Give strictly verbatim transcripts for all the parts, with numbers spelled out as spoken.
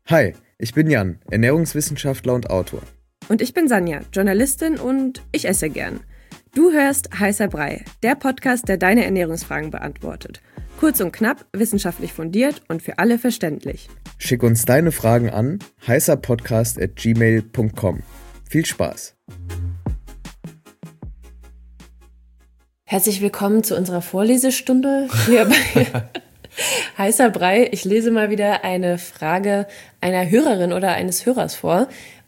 Hi, ich bin Jan, Ernährungswissenschaftler und Autor. Und ich bin Sanja, Journalistin und ich esse gern. Du hörst Heißer Brei, der Podcast, der deine Ernährungsfragen beantwortet. Kurz und knapp, wissenschaftlich fundiert und für alle verständlich. Schick uns deine Fragen an heißerpodcast at gmail punkt com. Viel Spaß! Herzlich willkommen zu unserer Vorlesestunde hier bei Heißer Brei. Ich lese mal wieder eine Frage einer Hörerin oder eines Hörers vor.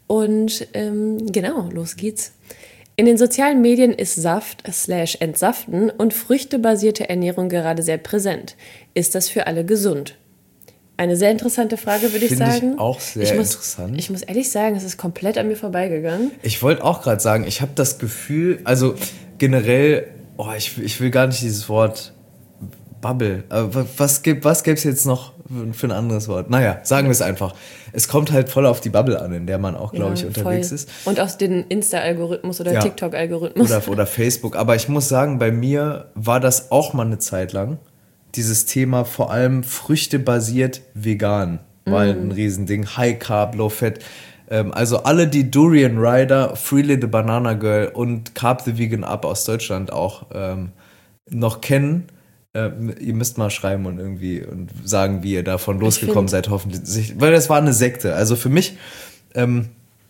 Und ähm, genau, los geht's. In den sozialen Medien ist Saft slash Entsaften und früchtebasierte Ernährung gerade sehr präsent. Ist das für alle gesund? Eine sehr interessante Frage, würde ich sagen. Finde ich auch sehr ich muss, interessant. Ich muss ehrlich sagen, es ist komplett an mir vorbeigegangen. Ich wollte auch gerade sagen, ich habe das Gefühl, also generell, oh, ich, ich will gar nicht dieses Wort Bubble, aber was gibt was gäbe es jetzt noch für ein anderes Wort? Naja, sagen wir es einfach. Es kommt halt voll auf die Bubble an, in der man auch, glaube ja, ich, unterwegs voll. ist. Und aus dem Insta-Algorithmus oder ja. TikTok-Algorithmus. Oder, oder Facebook. Aber ich muss sagen, bei mir war das auch mal eine Zeit lang. Dieses Thema vor allem früchtebasiert vegan war mm. ein Riesending. High Carb, Low Fat. Also alle, die Durian Rider, Freely the Banana Girl und Carb the Vegan Up aus Deutschland auch ähm, noch kennen, Ähm, ihr müsst mal schreiben und irgendwie und sagen, wie ihr davon losgekommen seid, hoffentlich. Weil das war eine Sekte. Also für mich ähm,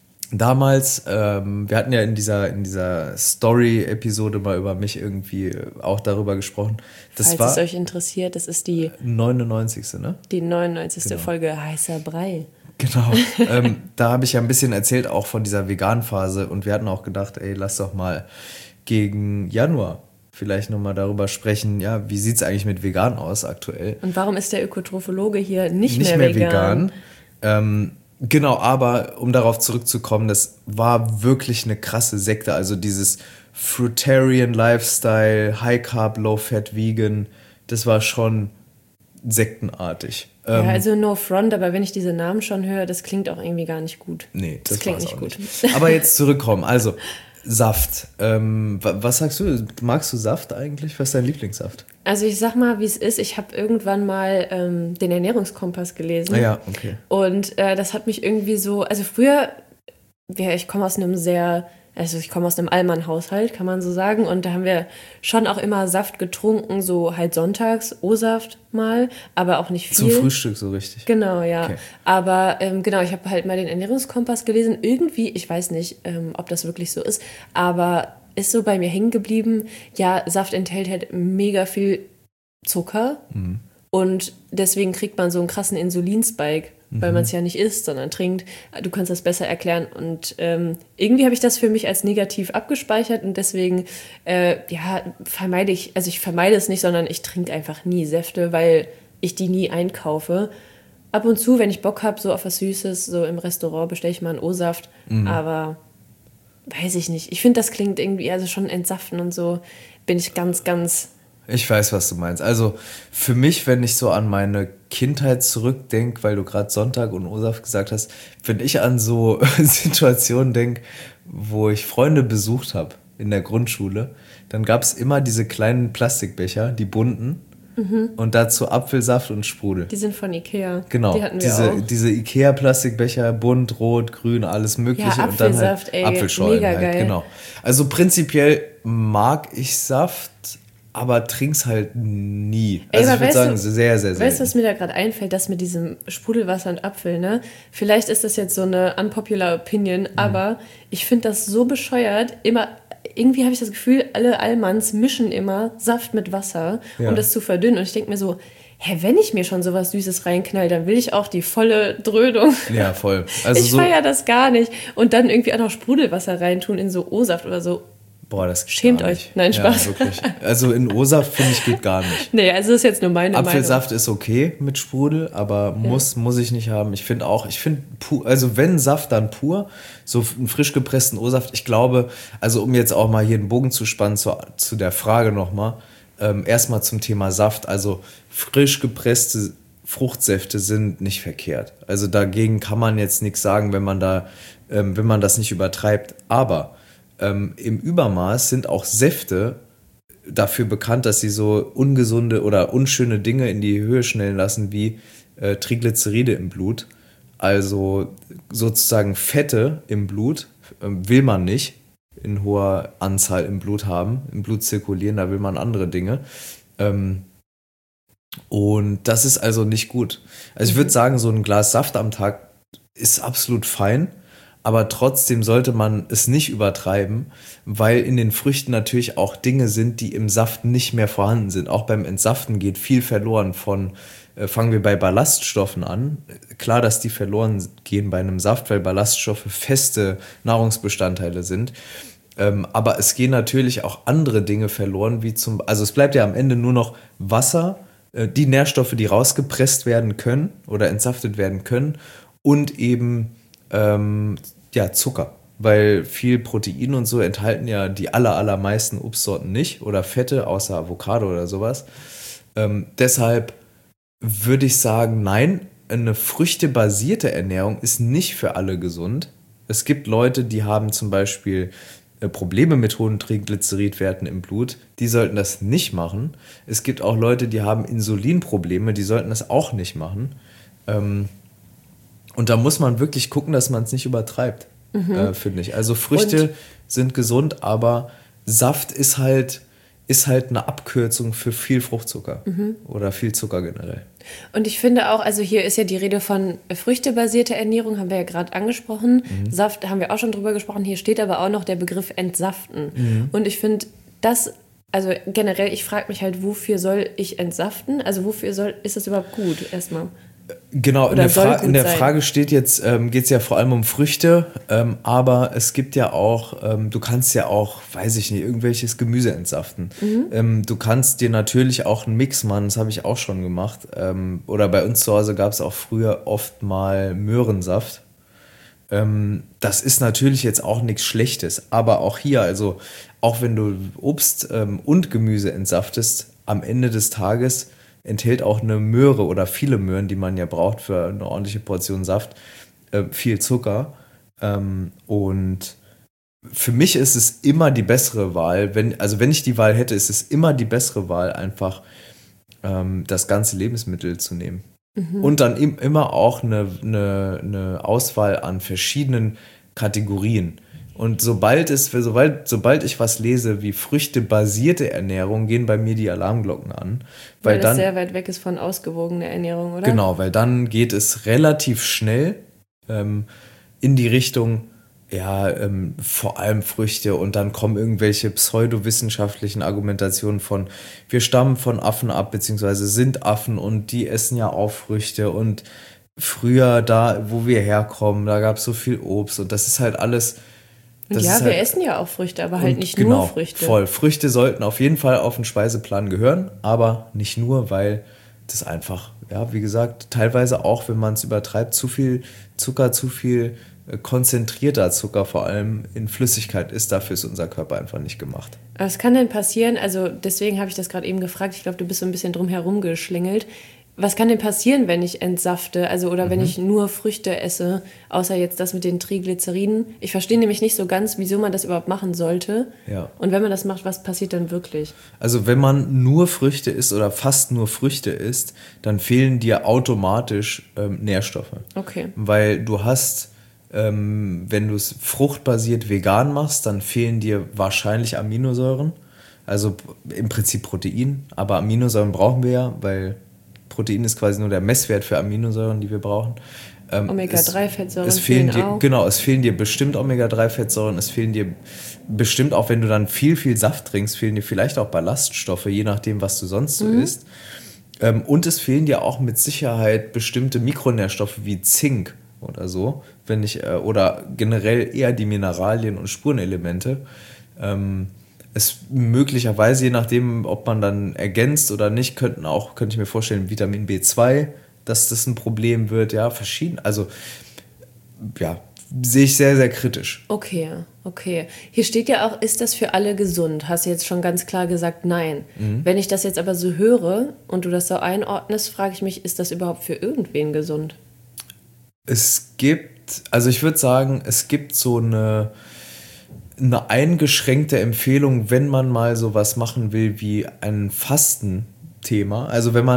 damals, ähm, wir hatten ja in dieser, in dieser Story-Episode mal über mich irgendwie auch darüber gesprochen. Das Falls war es euch interessiert, das ist die neunundneunzigste ne? Die neunundneunzigste Genau. Folge Heißer Brei. Genau. ähm, da habe ich ja ein bisschen erzählt, auch von dieser Vegan-Phase. Und wir hatten auch gedacht, ey, lass doch mal gegen Januar vielleicht nochmal darüber sprechen, ja, wie sieht es eigentlich mit vegan aus aktuell? Und warum ist der Ökotrophologe hier nicht, nicht mehr, mehr vegan? vegan? Ähm, genau, aber um darauf zurückzukommen, das war wirklich eine krasse Sekte. Also dieses Fruitarian Lifestyle, High Carb, Low Fat, Vegan, das war schon sektenartig. Ja, ähm, also no front, aber wenn ich diese Namen schon höre, das klingt auch irgendwie gar nicht gut. Nee, das, das klingt nicht auch gut. Nicht. Aber jetzt zurückkommen, also Saft. Ähm, was sagst du? Magst du Saft eigentlich? Was ist dein Lieblingssaft? Also ich sag mal, wie es ist. Ich habe irgendwann mal ähm, den Ernährungskompass gelesen. Ah ja, okay. Und äh, das hat mich irgendwie so, also früher, ja, ich komme aus einem sehr, also ich komme aus einem Allmann-Haushalt, kann man so sagen. Und da haben wir schon auch immer Saft getrunken, so halt sonntags, O-Saft mal, aber auch nicht viel. Zum Frühstück so richtig? Genau, ja. Okay. Aber ähm, genau, ich habe halt mal den Ernährungskompass gelesen. Irgendwie, ich weiß nicht, ähm, ob das wirklich so ist, aber ist so bei mir hängen geblieben, ja, Saft enthält halt mega viel Zucker mhm. und deswegen kriegt man so einen krassen Insulinspike, mhm. weil man es ja nicht isst, sondern trinkt. Du kannst das besser erklären und ähm, irgendwie habe ich das für mich als negativ abgespeichert und deswegen, äh, ja, vermeide ich, also ich vermeide es nicht, sondern ich trinke einfach nie Säfte, weil ich die nie einkaufe. Ab und zu, wenn ich Bock habe, so auf was Süßes, so im Restaurant bestelle ich mal einen O-Saft, mhm. aber weiß ich nicht. Ich finde, das klingt irgendwie, also schon entsaften und so, bin ich ganz, ganz... Ich weiß, was du meinst. Also für mich, wenn ich so an meine Kindheit zurückdenke, weil du gerade Sonntag und O-Saft gesagt hast, wenn ich an so Situationen denke, wo ich Freunde besucht habe in der Grundschule, dann gab es immer diese kleinen Plastikbecher, die bunten, mhm. und dazu Apfelsaft und Sprudel. Die sind von Ikea. Genau, die hatten wir diese, auch. Diese Ikea-Plastikbecher, bunt, rot, grün, alles mögliche. Ja, und dann Apfelsaft, halt ey, Apfelschorlen mega halt, geil. Genau. Also prinzipiell mag ich Saft, aber trink's halt nie. Also ey, ich würde sagen, du, sehr, sehr, sehr. Weißt du, was mir da gerade einfällt, das mit diesem Sprudelwasser und Apfel, ne? Vielleicht ist das jetzt so eine unpopular Opinion, mhm. aber ich finde das so bescheuert, immer... Irgendwie habe ich das Gefühl, alle Allmanns mischen immer Saft mit Wasser, ja. um das zu verdünnen. Und ich denke mir so, hä, wenn ich mir schon sowas Süßes reinknall, dann will ich auch die volle Dröhnung. Ja, voll. Also ich so feiere das gar nicht. Und dann irgendwie auch noch Sprudelwasser reintun in so O-Saft oder so. Boah, das schämt euch. Nein, Spaß. Ja, wirklich. Also in O-Saft, finde ich, geht gar nicht. Nee, also das ist jetzt nur meine Apfelsaft Meinung. ist okay mit Sprudel, aber ja. muss, muss ich nicht haben. Ich finde auch, ich finde, also wenn Saft, dann pur. So einen frisch gepressten O-Saft. Ich glaube, also um jetzt auch mal hier den Bogen zu spannen zu, zu der Frage nochmal, ähm, erstmal zum Thema Saft. Also frisch gepresste Fruchtsäfte sind nicht verkehrt. Also dagegen kann man jetzt nichts sagen, wenn man da, ähm, wenn man das nicht übertreibt. Aber ähm, im Übermaß sind auch Säfte dafür bekannt, dass sie so ungesunde oder unschöne Dinge in die Höhe schnellen lassen, wie äh, Triglyceride im Blut. Also sozusagen Fette im Blut äh, will man nicht in hoher Anzahl im Blut haben, im Blut zirkulieren, da will man andere Dinge. Ähm, und das ist also nicht gut. Also ich würde sagen, so ein Glas Saft am Tag ist absolut fein, aber trotzdem sollte man es nicht übertreiben, weil in den Früchten natürlich auch Dinge sind, die im Saft nicht mehr vorhanden sind. Auch beim Entsaften geht viel verloren von, äh, fangen wir bei Ballaststoffen an. Klar, dass die verloren gehen bei einem Saft, weil Ballaststoffe feste Nahrungsbestandteile sind. Ähm, aber es gehen natürlich auch andere Dinge verloren, wie zum, also es bleibt ja am Ende nur noch Wasser, äh, die Nährstoffe, die rausgepresst werden können oder entsaftet werden können und eben ähm, ja, Zucker. Weil viel Protein und so enthalten ja die aller, allermeisten Obstsorten nicht oder Fette, außer Avocado oder sowas. Ähm, deshalb würde ich sagen, nein, eine früchtebasierte Ernährung ist nicht für alle gesund. Es gibt Leute, die haben zum Beispiel Probleme mit hohen Triglyceridwerten im Blut, die sollten das nicht machen. Es gibt auch Leute, die haben Insulinprobleme, die sollten das auch nicht machen. Ähm, und da muss man wirklich gucken, dass man es nicht übertreibt, mhm. äh, finde ich. Also Früchte und? sind gesund, aber Saft ist halt, ist halt eine Abkürzung für viel Fruchtzucker mhm. oder viel Zucker generell. Und ich finde auch, also hier ist ja die Rede von früchtebasierter Ernährung, haben wir ja gerade angesprochen. Mhm. Saft haben wir auch schon drüber gesprochen. Hier steht aber auch noch der Begriff Entsaften. Mhm. Und ich finde, das, also generell, ich frage mich halt, wofür soll ich entsaften? Also wofür soll, ist das überhaupt gut erstmal? Genau, in der, Fra- in der Frage steht jetzt, ähm, geht es ja vor allem um Früchte, ähm, aber es gibt ja auch, ähm, du kannst ja auch, weiß ich nicht, irgendwelches Gemüse entsaften. Mhm. Ähm, du kannst dir natürlich auch einen Mix machen, das habe ich auch schon gemacht. Ähm, oder bei uns zu Hause gab es auch früher oft mal Möhrensaft. Ähm, das ist natürlich jetzt auch nichts Schlechtes, aber auch hier, also auch wenn du Obst ähm, und Gemüse entsaftest, am Ende des Tages enthält auch eine Möhre oder viele Möhren, die man ja braucht für eine ordentliche Portion Saft, äh, viel Zucker. Ähm, und für mich ist es immer die bessere Wahl, wenn, also wenn ich die Wahl hätte, ist es immer die bessere Wahl, einfach ähm, das ganze Lebensmittel zu nehmen. Mhm. Und dann im, immer auch eine, eine, eine Auswahl an verschiedenen Kategorien. Und sobald es, sobald, sobald ich was lese wie früchtebasierte Ernährung, gehen bei mir die Alarmglocken an. Weil, weil das dann, sehr weit weg ist von ausgewogener Ernährung, oder? Genau, weil dann geht es relativ schnell ähm, in die Richtung, ja, ähm, vor allem Früchte und dann kommen irgendwelche pseudowissenschaftlichen Argumentationen von, wir stammen von Affen ab, beziehungsweise sind Affen und die essen ja auch Früchte und früher da, wo wir herkommen, da gab es so viel Obst und das ist halt alles... Und ja, wir halt, essen ja auch Früchte, aber halt nicht genau, nur Früchte. Voll. Früchte sollten auf jeden Fall auf den Speiseplan gehören, aber nicht nur, weil das einfach, ja, wie gesagt, teilweise auch, wenn man es übertreibt, zu viel Zucker, zu viel äh, konzentrierter Zucker vor allem in Flüssigkeit ist. Dafür ist unser Körper einfach nicht gemacht. Was kann denn passieren? Also deswegen habe ich das gerade eben gefragt. Ich glaube, du bist so ein bisschen drum herum geschlingelt. Was kann denn passieren, wenn ich entsafte, also oder mhm. wenn ich nur Früchte esse, außer jetzt das mit den Triglyceriden? Ich verstehe nämlich nicht so ganz, wieso man das überhaupt machen sollte. Ja. Und wenn man das macht, was passiert dann wirklich? Also wenn man nur Früchte isst oder fast nur Früchte isst, dann fehlen dir automatisch ähm, Nährstoffe. Okay. Weil du hast, ähm, wenn du es fruchtbasiert vegan machst, dann fehlen dir wahrscheinlich Aminosäuren. Also im Prinzip Protein, aber Aminosäuren brauchen wir ja, weil Protein ist quasi nur der Messwert für Aminosäuren, die wir brauchen. Ähm, Omega drei Fettsäuren es fehlen fehlen dir, auch. Genau, es fehlen dir bestimmt Omega drei Fettsäuren, es fehlen dir bestimmt auch, wenn du dann viel, viel Saft trinkst, fehlen dir vielleicht auch Ballaststoffe, je nachdem, was du sonst so mhm. isst. Ähm, und es fehlen dir auch mit Sicherheit bestimmte Mikronährstoffe wie Zink oder so, wenn ich, äh, oder generell eher die Mineralien und Spurenelemente. Ähm, Es möglicherweise, je nachdem, ob man dann ergänzt oder nicht, könnten auch, könnte ich mir vorstellen, Vitamin B zwei, dass das ein Problem wird, ja, verschieden. Also, ja, sehe ich sehr, sehr kritisch. Okay, okay. Hier steht ja auch, ist das für alle gesund? Hast du jetzt schon ganz klar gesagt, nein. Mhm. Wenn ich das jetzt aber so höre und du das so einordnest, frage ich mich, ist das überhaupt für irgendwen gesund? Es gibt, also ich würde sagen, es gibt so eine... eine eingeschränkte Empfehlung, wenn man mal sowas machen will wie ein Fastenthema. Also wenn man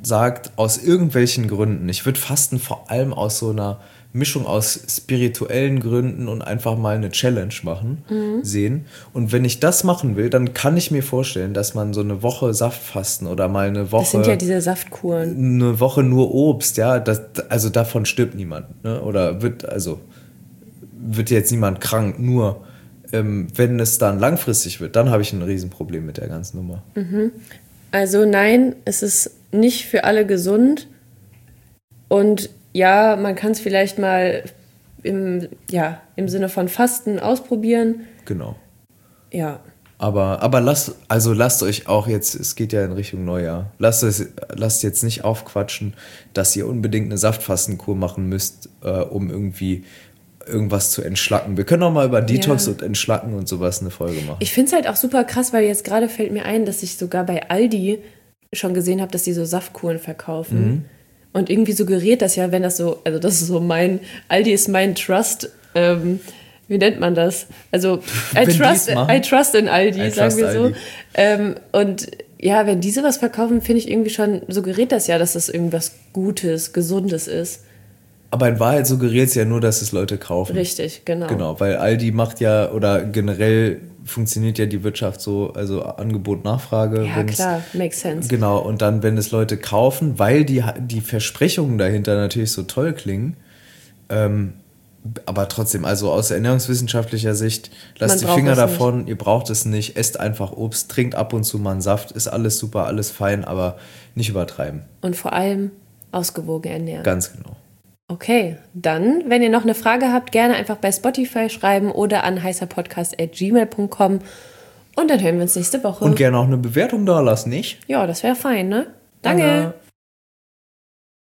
sagt, aus irgendwelchen Gründen, ich würde Fasten vor allem aus so einer Mischung aus spirituellen Gründen und einfach mal eine Challenge machen, mhm. sehen. Und wenn ich das machen will, dann kann ich mir vorstellen, dass man so eine Woche Saftfasten oder mal eine Woche... Das sind ja diese Saftkuren. Eine Woche nur Obst, ja, das, also davon stirbt niemand, ne? Oder wird, also wird jetzt niemand krank, nur ähm, wenn es dann langfristig wird, dann habe ich ein Riesenproblem mit der ganzen Nummer. Mhm. Also nein, es ist nicht für alle gesund und ja, man kann es vielleicht mal im, ja, im Sinne von Fasten ausprobieren. Genau. Ja. Aber, aber lasst, also lasst euch auch jetzt, es geht ja in Richtung Neujahr, lasst, es, lasst jetzt nicht aufquatschen, dass ihr unbedingt eine Saftfastenkur machen müsst, äh, um irgendwie irgendwas zu entschlacken. Wir können auch mal über Detox ja. und Entschlacken und sowas eine Folge machen. Ich finde es halt auch super krass, weil jetzt gerade fällt mir ein, dass ich sogar bei Aldi schon gesehen habe, dass die so Saftkuren verkaufen. Mhm. Und irgendwie suggeriert das ja, wenn das so, also das ist so mein, Aldi ist mein Trust, ähm, wie nennt man das? Also I, trust, I trust in Aldi, I sagen wir so. Ähm, und ja, wenn diese was verkaufen, finde ich irgendwie schon, suggeriert das ja, dass das irgendwas Gutes, Gesundes ist. Aber in Wahrheit suggeriert es ja nur, dass es Leute kaufen. Richtig, genau. Genau, weil Aldi macht ja, oder generell funktioniert ja die Wirtschaft so, also Angebot, Nachfrage. Ja, klar, makes sense. Genau, und dann, wenn es Leute kaufen, weil die, die Versprechungen dahinter natürlich so toll klingen, ähm, aber trotzdem, also aus ernährungswissenschaftlicher Sicht, lasst die Finger davon, nicht. Ihr braucht es nicht, esst einfach Obst, trinkt ab und zu mal einen Saft, ist alles super, alles fein, aber nicht übertreiben. Und vor allem ausgewogen ernähren. Ganz genau. Okay, dann, wenn ihr noch eine Frage habt, gerne einfach bei Spotify schreiben oder an heißerpodcast at gmail punkt com und dann hören wir uns nächste Woche. Und gerne auch eine Bewertung da lassen, nicht? Ja, das wäre fein, ne? Danke. Danke.